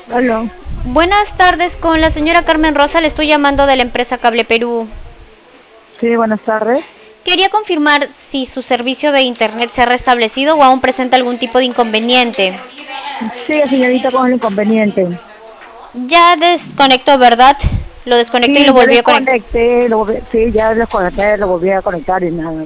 Aló. Buenas tardes, con la señora Carmen Rosa, le estoy llamando de la empresa Cable Perú. Sí, buenas tardes. Quería confirmar si su servicio de internet se ha restablecido o aún presenta algún tipo de inconveniente. Sí, señorita, con el inconveniente. Ya desconectó, ¿verdad? Lo desconecté y Sí, lo ya volví a conectar. desconecté, sí, ya desconecté, lo volví a conectar y nada.